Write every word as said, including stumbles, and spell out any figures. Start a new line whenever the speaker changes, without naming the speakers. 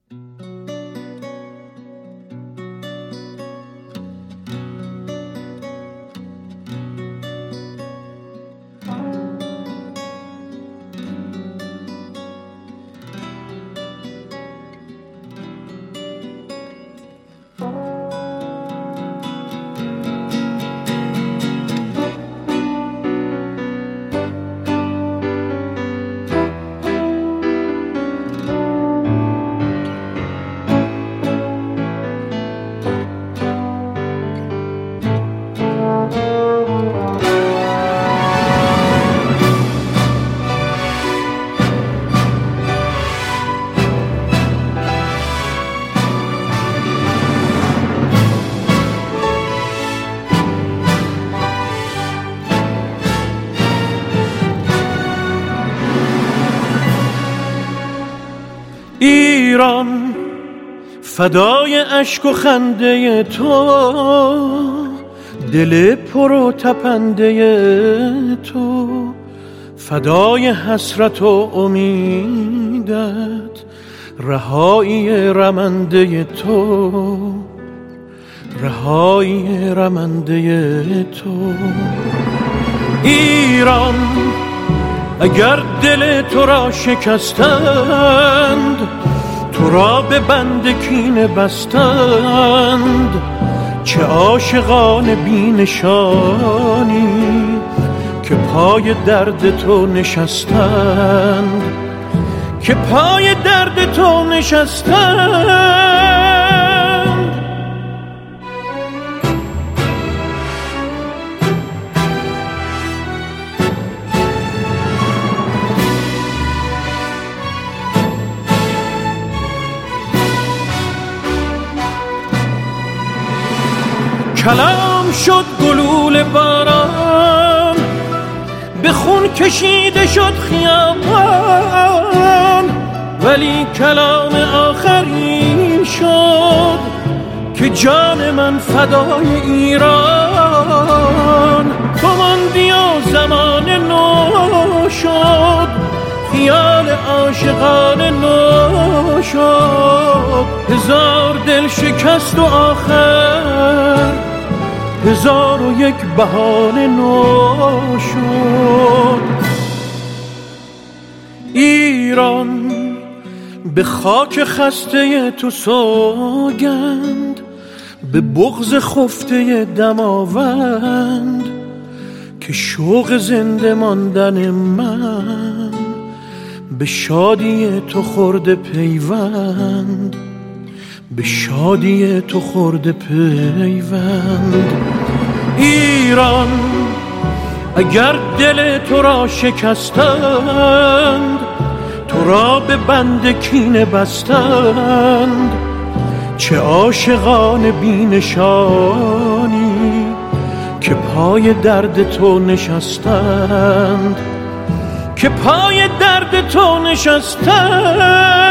ایران فدای اشک و خنده تو، دل پر و تپنده تو، فدای حسرت و امیدت، رهایی رمنده تو، رهایی رمنده تو. ایران اگر دل تو را شکستند، تو را به بند کینه بستند، چه عاشقان بی نشانی که پای درد تو نشستند، که پای درد تو نشستند. کلام شد گلوله باران، به خون کشیده شد خیابان، ولی کلام آخرین شد که جان من فدای ایران. تو ماندی و زمان نو شد، خیال عاشقان نو شد، هزار دل شکست و آخر هزار و یک بهانه نو شد. ایران به خاک خسته تو سوگند، به بغض خفته دماوند، که شوق زنده ماندن من به شادی تو خورده پیوند، به شادی تو خورده پیوند. ایران اگر دل تو را شکستند، تو را به بند کینه بستند، چه عاشقان بی نشانی که پای درد تو نشستند، که پای درد تو نشستند.